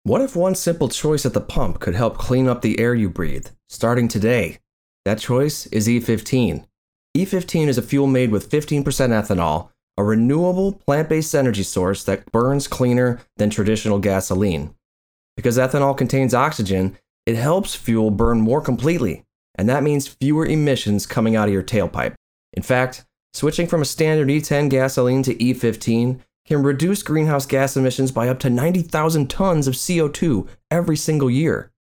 What if one simple choice at the pump could help clean up the air you breathe, starting today? That choice is E15. E15 is a fuel made with 15% ethanol, a renewable plant-based energy source that burns cleaner than traditional gasoline. Because ethanol contains oxygen, it helps fuel burn more completely, and that means fewer emissions coming out of your tailpipe. In fact, switching from a standard E10 gasoline to E15 can reduce greenhouse gas emissions by up to 90,000 tons of CO2 every single year.